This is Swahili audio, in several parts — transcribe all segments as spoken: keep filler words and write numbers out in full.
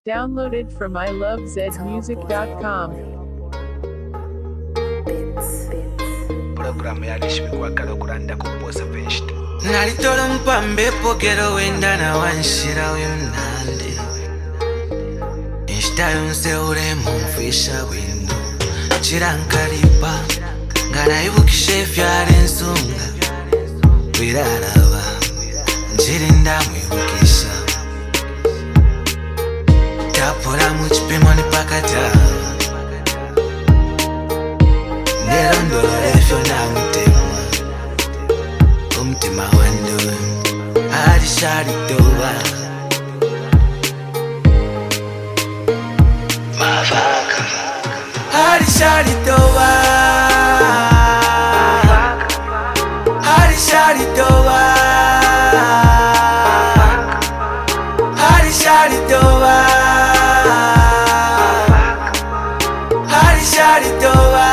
Downloaded from I love zed music dot com. Program yalishimikwa kala kuranda kuposa veshta Nalitolo mpambe pokero wenda na wanshira wemnande Ishta yonse ure mumfisha wendo Chirankaripa Ngana ibukishe fyare nsunga Wiraraba Njirinda mwibukisha Tapura muchipimo nipakata Nerondolo refyo na mutema Umtima wando Arishari toba Mafaka Arishari toba Arishari toba Arishari toba Arishari toba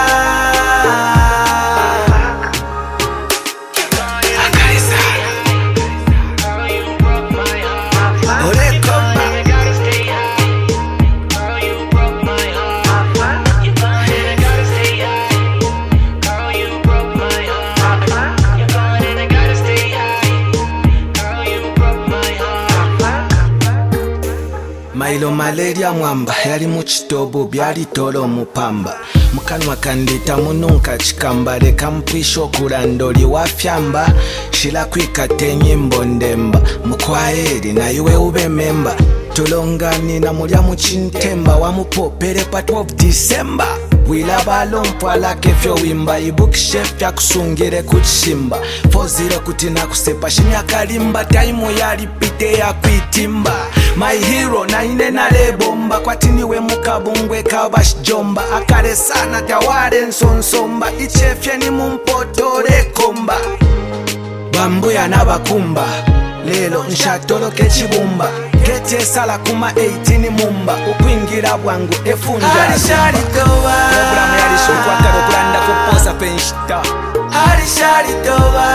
Mailo malaria mwamba yali muchitobo byali tolo mupamba mukanwa kandita mununka chikamba leka mpisho kulandoli wafyamba shila kwikate nyimbo ndemba mukwaeri na iwe ube memba tolongani na mulya muchintemba wamupopere pa twelve December Wilaba lompwa lake fyo wimba ibukishe fya kusungire kuchimba Fozire kutina kusepa shimya kalimba Taimu yali pite ya kuitimba My hero na ine na lebomba Kwa tiniwe mukabungwe kabash jomba Akare sana taware nsonsomba Ichefye ni mumpotore komba Bambuya na bakumba Lelo nshatolo kechibumba Kete sala kuma eighteen mumba Ukwingira bwangu efunja Arishari toba Program yalishimikwa kala kuranda kuposa penshita Arishari toba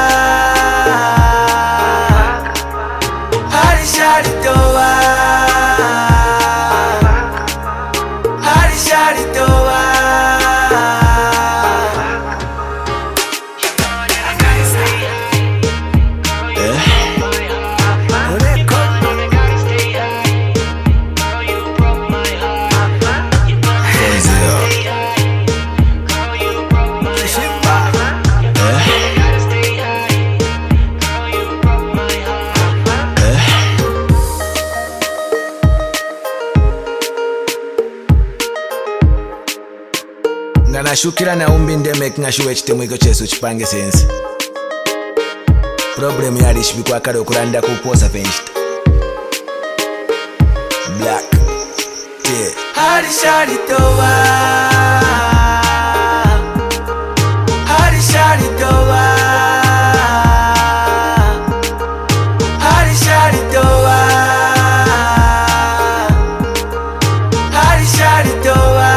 Arishari toba Arishari toba Ngana shukira na umbi ndemek ngashuwe chitemu iko chesu chipange sensi Problem yali shibikwa kado kuranda kuposa penshita Black Yeah Arishari toba Arishari toba Arishari toba Arishari toba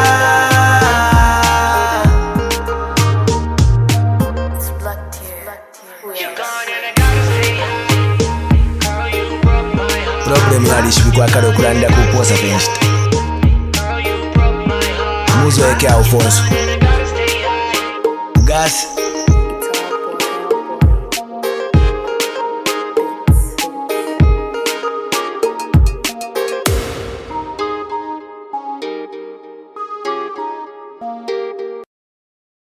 Problem yalishibikwa kado kuranda kuposa penshita Muzo eke Alfonso Gas